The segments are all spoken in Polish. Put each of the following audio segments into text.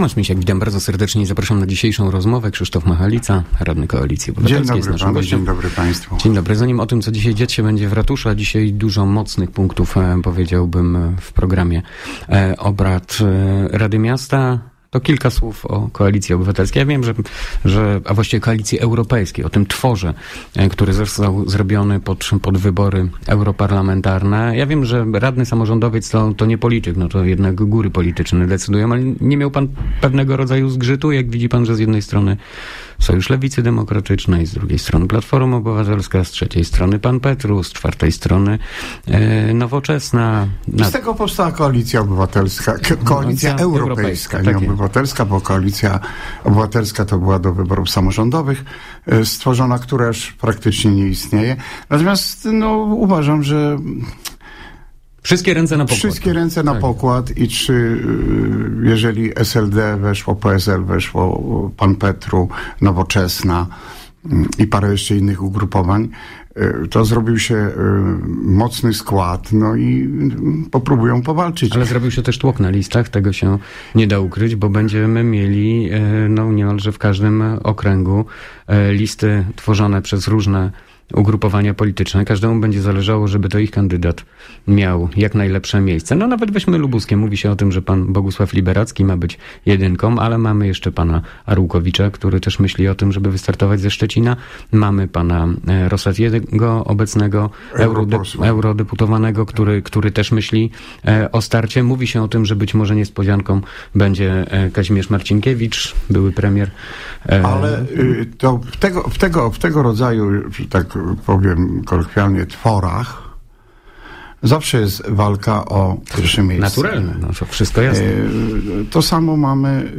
Tomasz Misiak, witam bardzo serdecznie i zapraszam na dzisiejszą rozmowę. Krzysztof Machalica, radny Koalicji Obywatelskiej, jest naszym gościem. Dzień dobry Państwu. Dzień dobry. Zanim o tym, co dzisiaj dziać się będzie w ratuszu, a dzisiaj dużo mocnych punktów, powiedziałbym, w programie obrad Rady Miasta, to kilka słów o Koalicji Obywatelskiej. Ja wiem, a właściwie Koalicji Europejskiej, o tym tworze, który został zrobiony pod wybory europarlamentarne. Ja wiem, że radny samorządowiec to nie polityk, no to jednak góry polityczne decydują, ale nie miał pan pewnego rodzaju zgrzytu, jak widzi pan, że z jednej strony Sojusz Lewicy Demokratycznej, z drugiej strony Platforma Obywatelska, z trzeciej strony pan Petru, z czwartej strony Nowoczesna. Z tego powstała Koalicja Obywatelska, Koalicja Europejska, nie obywatelska, bo Koalicja Obywatelska to była do wyborów samorządowych stworzona, która już praktycznie nie istnieje. Natomiast uważam, że wszystkie ręce na pokład. Wszystkie ręce na pokład i jeżeli SLD weszło, PSL weszło, pan Petru, Nowoczesna i parę jeszcze innych ugrupowań, to zrobił się mocny skład, i popróbują powalczyć. Ale zrobił się też tłok na listach, tego się nie da ukryć, bo będziemy mieli niemalże w każdym okręgu listy tworzone przez różne ugrupowania polityczne. Każdemu będzie zależało, żeby to ich kandydat miał jak najlepsze miejsce. Nawet weźmy lubuskie. Mówi się o tym, że pan Bogusław Liberacki ma być jedynką, ale mamy jeszcze pana Arłukowicza, który też myśli o tym, żeby wystartować ze Szczecina. Mamy pana Rosatiego, obecnego eurodeputowanego, który też myśli o starcie. Mówi się o tym, że być może niespodzianką będzie Kazimierz Marcinkiewicz, były premier. Ale to w tego rodzaju, tak powiem kolokwialnie, tworach zawsze jest walka o pierwsze miejsce. Naturalne, to wszystko jasne. To samo mamy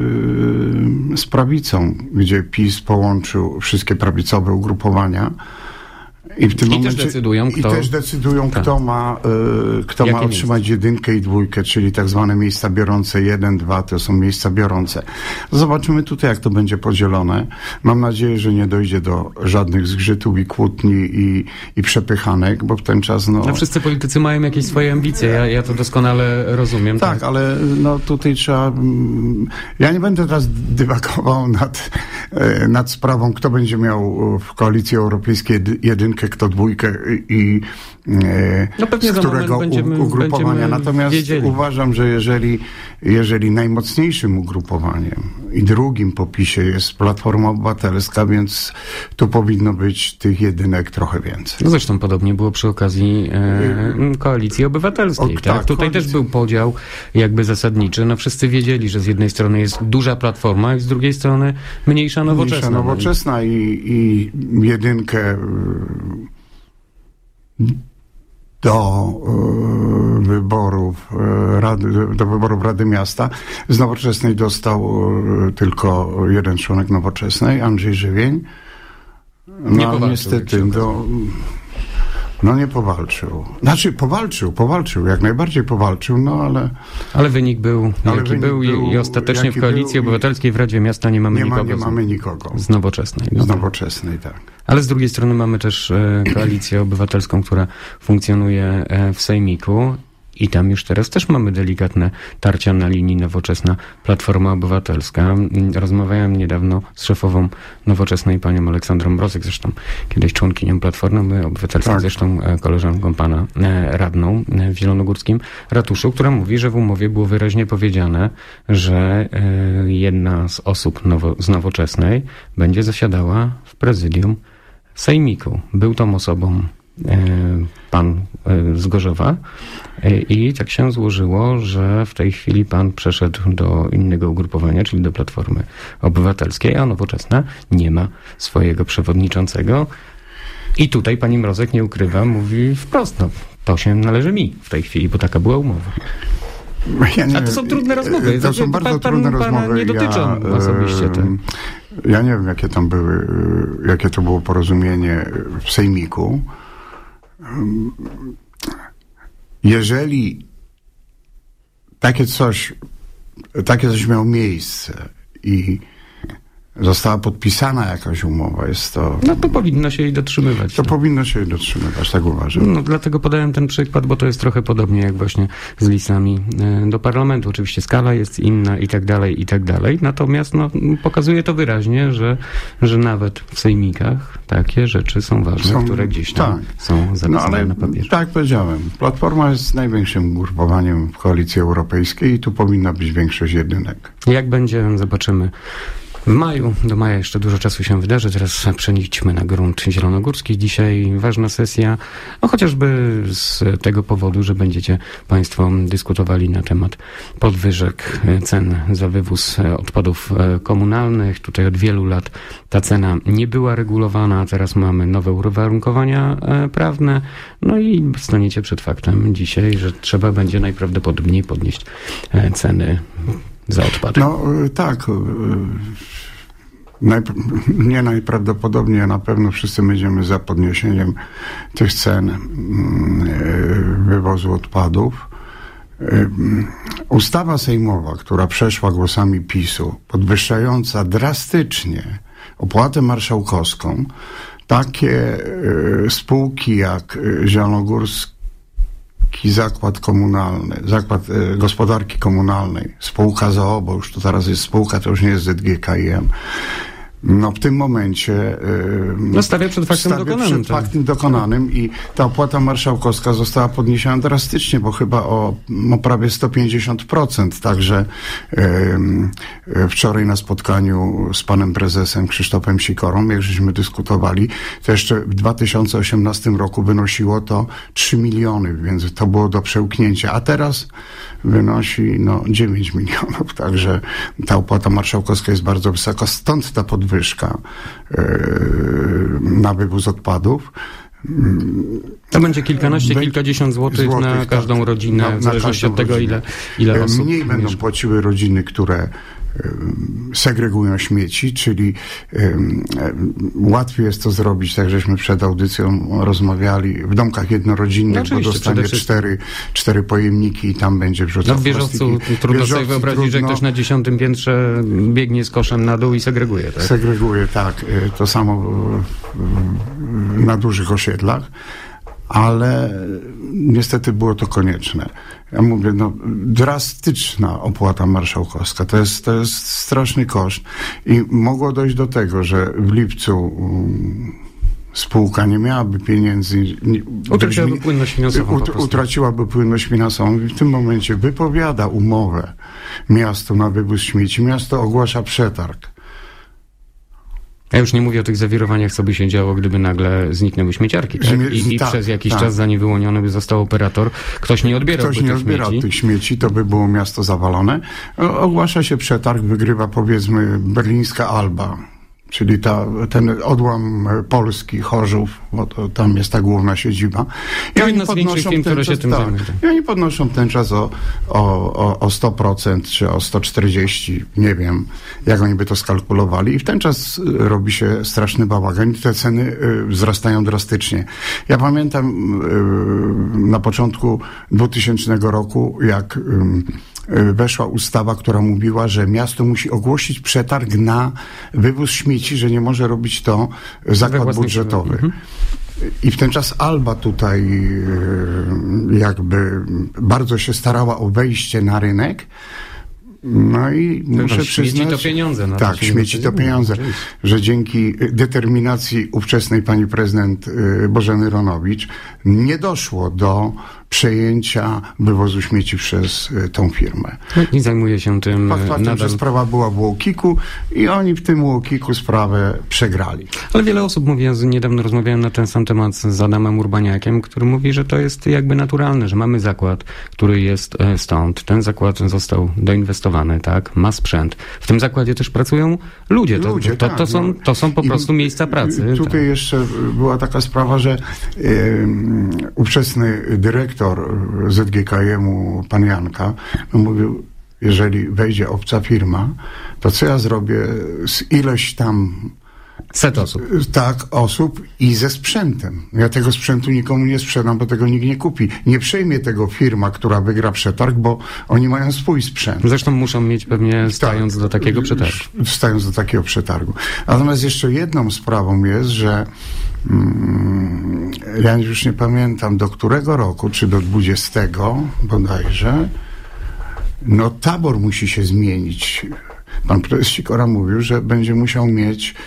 z prawicą, gdzie PiS połączył wszystkie prawicowe ugrupowania i w tym momencie też decydują, kto ma otrzymać jedynkę i dwójkę, czyli tak zwane miejsca biorące 1, 2, to są miejsca biorące. Zobaczymy tutaj, jak to będzie podzielone. Mam nadzieję, że nie dojdzie do żadnych zgrzytów i kłótni i przepychanek, bo w ten czas wszyscy politycy mają jakieś swoje ambicje, ja to doskonale rozumiem. Tak, ale tutaj trzeba... Ja nie będę teraz dywagował nad sprawą, kto będzie miał w Koalicji Europejskiej jedynkę, kto dwójkę i z którego ugrupowania. Natomiast uważam, że jeżeli najmocniejszym ugrupowaniem i drugim po PiS-ie jest Platforma Obywatelska, więc tu powinno być tych jedynek trochę więcej. Zresztą podobnie było przy okazji Koalicji Obywatelskiej. Tak? Tutaj też był podział jakby zasadniczy. Wszyscy wiedzieli, że z jednej strony jest duża Platforma i z drugiej strony mniejsza Nowoczesna. I jedynkę do wyborów Rady Miasta z Nowoczesnej dostał tylko jeden członek Nowoczesnej, Andrzej Żywień. Niestety nie powalczył. Znaczy powalczył, jak najbardziej powalczył, ale wynik był jaki był i ostatecznie w Koalicji Obywatelskiej w Radzie Miasta nie mamy nikogo. Z Nowoczesnej. Z Nowoczesnej, tak. Ale z drugiej strony mamy też Koalicję Obywatelską, która funkcjonuje w Sejmiku. I tam już teraz też mamy delikatne tarcia na linii Nowoczesna Platforma Obywatelska. Rozmawiałem niedawno z szefową Nowoczesnej, panią Aleksandrą Mrozek, zresztą kiedyś członkinią Platformy Obywatelskiej, zresztą koleżanką pana radną w Zielonogórskim ratuszu, która mówi, że w umowie było wyraźnie powiedziane, że jedna z osób z Nowoczesnej będzie zasiadała w prezydium Sejmiku. Był tą osobą pan z Gorzowa i tak się złożyło, że w tej chwili pan przeszedł do innego ugrupowania, czyli do Platformy Obywatelskiej, a Nowoczesna nie ma swojego przewodniczącego. I tutaj pani Mrozek nie ukrywa, mówi wprost, to się należy mi w tej chwili, bo taka była umowa. A to są trudne rozmowy. To są bardzo trudne rozmowy. Pana nie dotyczą osobiście. Ja nie wiem, jakie to było porozumienie w Sejmiku. Jeżeli takie coś miało miejsce i została podpisana jakaś umowa, jest to... No to powinno się jej dotrzymywać. To powinno się jej dotrzymywać, tak uważam. No dlatego podałem ten przykład, bo to jest trochę podobnie jak właśnie z listami do parlamentu. Oczywiście skala jest inna i tak dalej. Natomiast pokazuje to wyraźnie, że nawet w sejmikach takie rzeczy są ważne, które gdzieś tam są zapisane na papierze. Tak jak powiedziałem, Platforma jest największym ugrupowaniem w Koalicji Europejskiej i tu powinna być większość jedynek. Jak będzie, zobaczymy. W maju, do maja jeszcze dużo czasu się wydarzy. Teraz przenieśmy na grunt zielonogórski. Dzisiaj ważna sesja, chociażby z tego powodu, że będziecie Państwo dyskutowali na temat podwyżek cen za wywóz odpadów komunalnych. Tutaj od wielu lat ta cena nie była regulowana, a teraz mamy nowe uwarunkowania prawne. No i staniecie przed faktem dzisiaj, że trzeba będzie najprawdopodobniej podnieść ceny za odpady. No tak. Nie najprawdopodobniej, na pewno wszyscy będziemy za podniesieniem tych cen wywozu odpadów. Ustawa sejmowa, która przeszła głosami PiS-u, podwyższająca drastycznie opłatę marszałkowską, takie spółki jak Zielonogórski Zakład Komunalny, Zakład Gospodarki Komunalnej, spółka z.o.o., bo już to teraz jest spółka, to już nie jest ZGKiM. No w tym momencie stawia przed faktem dokonanym i ta opłata marszałkowska została podniesiona drastycznie, bo chyba o prawie 150%. Także wczoraj na spotkaniu z panem prezesem Krzysztofem Sikorą, jak żeśmy dyskutowali, to jeszcze w 2018 roku wynosiło to 3 miliony, więc to było do przełknięcia, a teraz wynosi 9 milionów, także ta opłata marszałkowska jest bardzo wysoka, stąd ta podwyżka na wywóz odpadów. To będzie kilkadziesiąt złotych na każdą rodzinę, w zależności od tego, ile osób. Mniej będą płaciły rodziny, które segregują śmieci, czyli łatwiej jest to zrobić, tak żeśmy przed audycją rozmawiali, w domkach jednorodzinnych, bo dostanie 4 pojemniki i tam będzie wrzucał. W Wieżowcu trudno sobie wyobrazić, że ktoś na 10. piętrze biegnie z koszem na dół i segreguje. Tak? Segreguje, tak. To samo na dużych osiedlach. Ale niestety było to konieczne. Ja mówię, drastyczna opłata marszałkowska. To jest straszny koszt. I mogło dojść do tego, że w lipcu spółka nie miałaby pieniędzy. Utraciłaby płynność finansową. Utraciłaby płynność finansową i w tym momencie wypowiada umowę miastu na wywóz śmieci. Miasto ogłasza przetarg. Ja już nie mówię o tych zawirowaniach, co by się działo, gdyby nagle zniknęły śmieciarki, tak? I przez jakiś czas za niewyłoniony by został operator. Ktoś nie odbierał tych śmieci, to by było miasto zawalone. Ogłasza się przetarg, wygrywa powiedzmy berlińska Alba, czyli ten odłam Polski, Chorzów, bo tam jest ta główna siedziba. I jedna z większych firm, które się tym zajmują. I oni podnoszą ten czas o 100% czy o 140%, nie wiem, jak oni by to skalkulowali. I w ten czas robi się straszny bałagan i te ceny wzrastają drastycznie. Ja pamiętam na początku 2000 roku, jak weszła ustawa, która mówiła, że miasto musi ogłosić przetarg na wywóz śmieci, że nie może robić to zakład budżetowy. I w ten czas Alba tutaj jakby bardzo się starała o wejście na rynek. No i muszę przyznać... Śmieci to pieniądze. Tak, śmieci to pieniądze. Że dzięki determinacji ówczesnej pani prezydent Bożeny Ronowicz nie doszło do przejęcia wywozu śmieci przez tą firmę. I zajmuje się tym nadal. Że sprawa była w UOKiK-u i oni w tym UOKiK-u sprawę przegrali. Ale wiele osób mówi, ja niedawno rozmawiałem na ten sam temat z Adamem Urbaniakiem, który mówi, że to jest jakby naturalne, że mamy zakład, który jest stąd. Ten zakład został doinwestowany, tak? Ma sprzęt. W tym zakładzie też pracują ludzie. To są po prostu miejsca pracy. Tutaj jeszcze była taka sprawa, że ówczesny dyrektor ZGKiM-u, pan Janka, mówił, jeżeli wejdzie obca firma, to co ja zrobię z ileś tam Set osób. Tak, osób i ze sprzętem. Ja tego sprzętu nikomu nie sprzedam, bo tego nikt nie kupi. Nie przejmie tego firma, która wygra przetarg, bo oni mają swój sprzęt. Zresztą muszą mieć pewnie stając do takiego przetargu. Stając do takiego przetargu. Natomiast jeszcze jedną sprawą jest, że ja już nie pamiętam do którego roku, czy do 20 bodajże, no tabor musi się zmienić. Pan prezes Sikora mówił, że będzie musiał mieć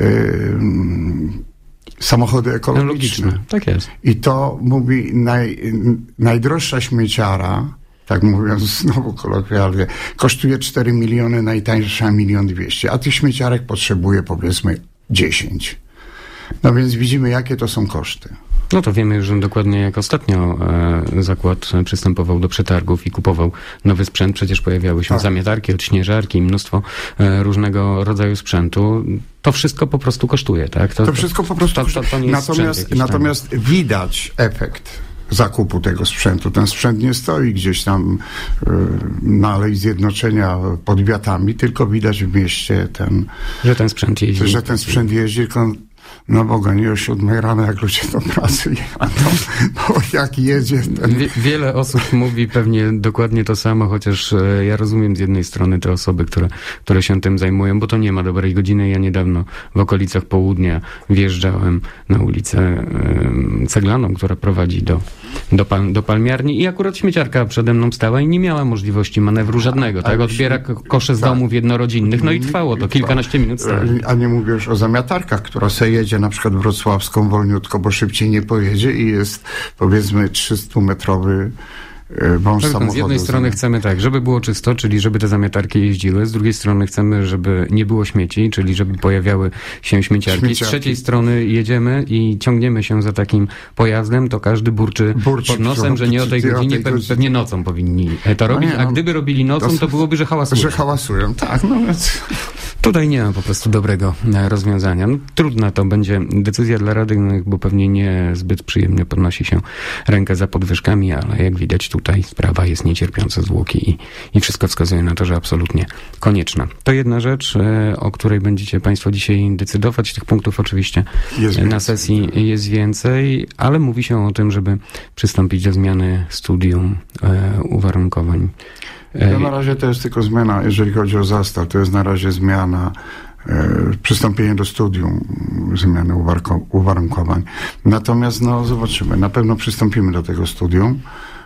samochody ekologiczne. Tak jest. I to mówi najdroższa śmieciara, tak mówiąc znowu kolokwialnie, kosztuje 4 miliony, najtańsza 1 200 000, a tych śmieciarek potrzebuje powiedzmy 10. No więc widzimy, jakie to są koszty. No to wiemy już dokładnie, jak ostatnio zakład przystępował do przetargów i kupował nowy sprzęt. Przecież pojawiały się zamiatarki, odśnieżarki, mnóstwo różnego rodzaju sprzętu. To wszystko po prostu kosztuje, tak? To wszystko po prostu kosztuje. Natomiast widać efekt zakupu tego sprzętu. Ten sprzęt nie stoi gdzieś tam na Alei Zjednoczenia pod wiatami, tylko widać w mieście że ten sprzęt jeździ. Że ten sprzęt jeździ, tylko no Boga, nie o 7 rano, jak ludzie do pracy jadą, bo jak jedzie ten... Wiele osób mówi pewnie dokładnie to samo, chociaż ja rozumiem z jednej strony te osoby, które się tym zajmują, bo to nie ma dobrej godziny. Ja niedawno w okolicach południa wjeżdżałem na ulicę Ceglaną, która prowadzi do palmiarni i akurat śmieciarka przede mną stała i nie miała możliwości manewru żadnego, tak? Odbiera kosze z domów jednorodzinnych, no i trwało to kilkanaście minut. A nie mówię już o zamiatarkach, która se jedzie na przykład wrocławską wolniutko, bo szybciej nie pojedzie i jest powiedzmy 300-metrowy wąż samochodu. Z jednej strony chcemy tak, żeby było czysto, czyli żeby te zamiatarki jeździły, z drugiej strony chcemy, żeby nie było śmieci, czyli żeby pojawiały się śmieciarki. Z trzeciej strony jedziemy i ciągniemy się za takim pojazdem, to każdy burczy pod nosem, że nie o tej godzinie, pewnie nocą powinni to robić, a gdyby robili nocą, to byłoby, że hałasują. Że hałasują, tak, no więc... Tutaj nie ma po prostu dobrego rozwiązania. No, trudna to będzie decyzja dla radnych, bo pewnie nie zbyt przyjemnie podnosi się rękę za podwyżkami, ale jak widać tutaj sprawa jest niecierpiąca zwłoki i wszystko wskazuje na to, że absolutnie konieczna. To jedna rzecz, o której będziecie Państwo dzisiaj decydować. Tych punktów oczywiście na sesji jest więcej, ale mówi się o tym, żeby przystąpić do zmiany studium uwarunkowań. No na razie to jest tylko zmiana, jeżeli chodzi o Zastal, to jest na razie zmiana, przystąpienie do studium, zmiany uwarunkowań. Natomiast no zobaczymy, na pewno przystąpimy do tego studium.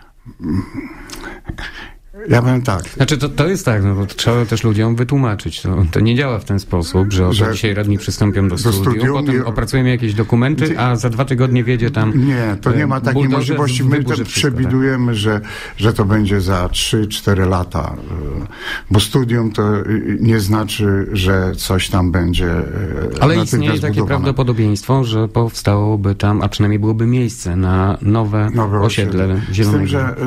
Ja powiem tak. Znaczy to jest tak, no bo trzeba też ludziom wytłumaczyć. To nie działa w ten sposób, że dzisiaj radni przystąpią do studium, potem opracujemy jakieś dokumenty, a za 2 tygodnie wjedzie tam Nie, to nie ma takiej możliwości. My przewidujemy, tak? że to będzie za 3-4 lata. Bo studium to nie znaczy, że coś tam będzie. Ale istnieje takie prawdopodobieństwo, że powstałoby tam, a przynajmniej byłoby miejsce na nowe osiedle zielonego. Z tym, że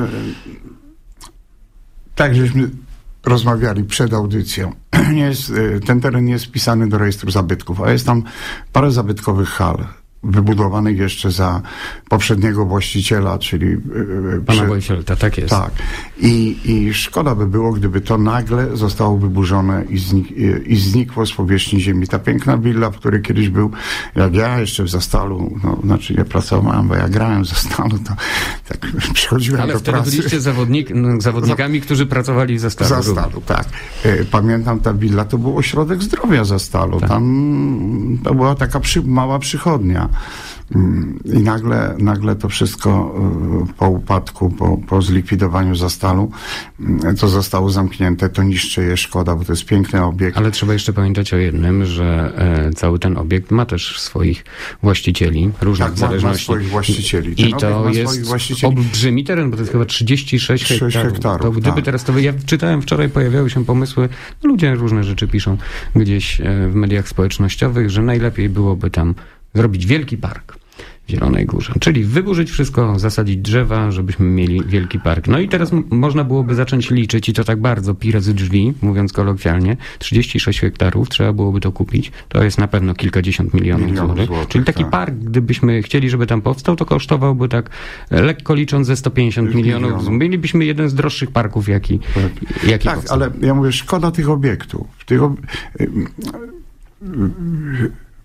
tak, żeśmy rozmawiali przed audycją. Ten teren nie jest wpisany do rejestru zabytków, a jest tam parę zabytkowych hal wybudowanych jeszcze za poprzedniego właściciela, czyli... Pana Wojcielta, tak jest. Tak. I szkoda by było, gdyby to nagle zostało wyburzone i znikło z powierzchni ziemi. Ta piękna willa, w której kiedyś był, jak ja jeszcze w Zastalu, no, znaczy nie pracowałem, bo ja grałem w Zastalu, to tak przychodziłem do pracy. Ale wtedy byliście zawodnikami, którzy pracowali w Zastalu. Zastalu, tak. Pamiętam, ta willa to był ośrodek zdrowia Zastalu. Tak. Tam to była taka mała przychodnia. I nagle to wszystko po upadku, po zlikwidowaniu Zastalu, to zostało zamknięte, to niszczy je, szkoda, bo to jest piękny obiekt. Ale trzeba jeszcze pamiętać o jednym, że cały ten obiekt ma też swoich właścicieli, różnych w zależności. Ma swoich właścicieli. I to jest olbrzymi teren, bo to jest chyba 36 hektarów. To gdyby teraz ja czytałem wczoraj, pojawiały się pomysły, ludzie różne rzeczy piszą gdzieś w mediach społecznościowych, że najlepiej byłoby tam zrobić wielki park w Zielonej Górze. Czyli wyburzyć wszystko, zasadzić drzewa, żebyśmy mieli wielki park. No i teraz można byłoby zacząć liczyć i to tak bardzo pi razy drzwi, mówiąc kolokwialnie. 36 hektarów, trzeba byłoby to kupić. To jest na pewno kilkadziesiąt milionów złotych. Czyli taki park, gdybyśmy chcieli, żeby tam powstał, to kosztowałby tak lekko licząc ze 150 milionów. Mielibyśmy jeden z droższych parków, jaki powstał. Ale ja mówię, szkoda tych obiektów.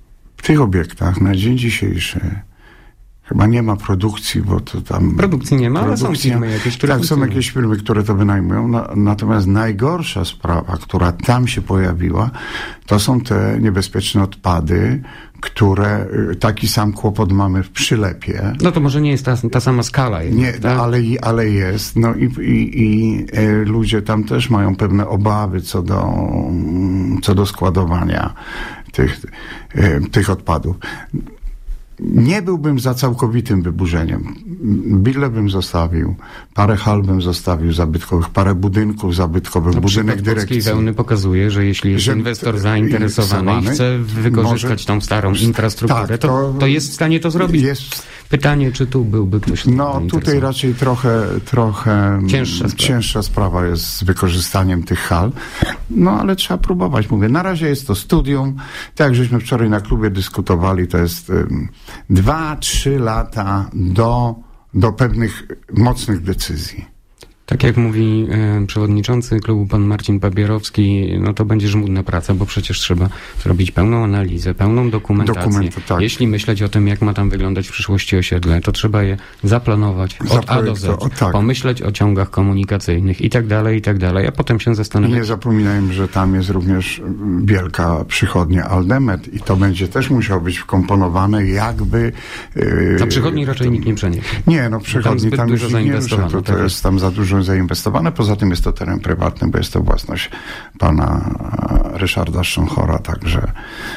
tych obiektach na dzień dzisiejszy chyba nie ma produkcji, bo to tam... Produkcji nie ma, ale są firmy jakieś, które... Tak, są jakieś firmy, które to wynajmują. Natomiast najgorsza sprawa, która tam się pojawiła, to są te niebezpieczne odpady, które taki sam kłopot mamy w Przylepie. No to może nie jest ta sama skala. Nie, tak? ale jest. No i ludzie tam też mają pewne obawy co do składowania tych odpadów. Nie byłbym za całkowitym wyburzeniem. Bille bym zostawił, parę hal bym zostawił zabytkowych, parę budynków zabytkowych, budynek dyrekcji. Polskiej Wełny pokazuje, że jeśli jest inwestor zainteresowany i chce wykorzystać tą starą infrastrukturę, tak, to jest w stanie to zrobić. Pytanie, czy tu byłby ktoś tutaj raczej trochę cięższa sprawa jest z wykorzystaniem tych hal. No ale trzeba próbować. Mówię, na razie jest to studium. Tak jak żeśmy wczoraj na klubie dyskutowali, to jest 2-3 lata do pewnych mocnych decyzji. Tak jak mówi przewodniczący klubu pan Marcin Papierowski, no to będzie żmudna praca, bo przecież trzeba zrobić pełną analizę, pełną dokumentację. Tak. Jeśli myśleć o tym, jak ma tam wyglądać w przyszłości osiedle, to trzeba je zaplanować od A do Z, pomyśleć o ciągach komunikacyjnych i tak dalej, a potem się zastanawiać. Nie zapominajmy, że tam jest również wielka przychodnia Aldemet i to będzie też musiało być wkomponowane jakby... Na przychodni raczej nikt nie przeniesie. Nie, no przychodni tam już nie rusza, to jest tam za dużo zainwestowane. Poza tym jest to teren prywatny, bo jest to własność pana Ryszarda Szcząchora, także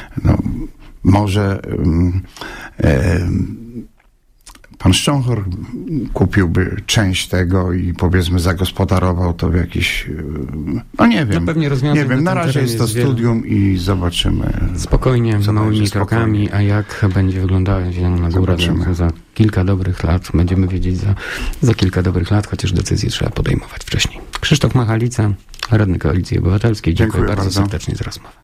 może pan Szcząchor kupiłby część tego i powiedzmy zagospodarował to w jakiś... No nie wiem. Pewnie na razie jest to studium i zobaczymy. Spokojnie, małymi krokami, a jak będzie wyglądała Zielona Góra za kilka dobrych lat, będziemy wiedzieć za kilka dobrych lat, chociaż decyzje trzeba podejmować wcześniej. Krzysztof Machalica, radny Koalicji Obywatelskiej. Dziękuję bardzo serdecznie za rozmowę.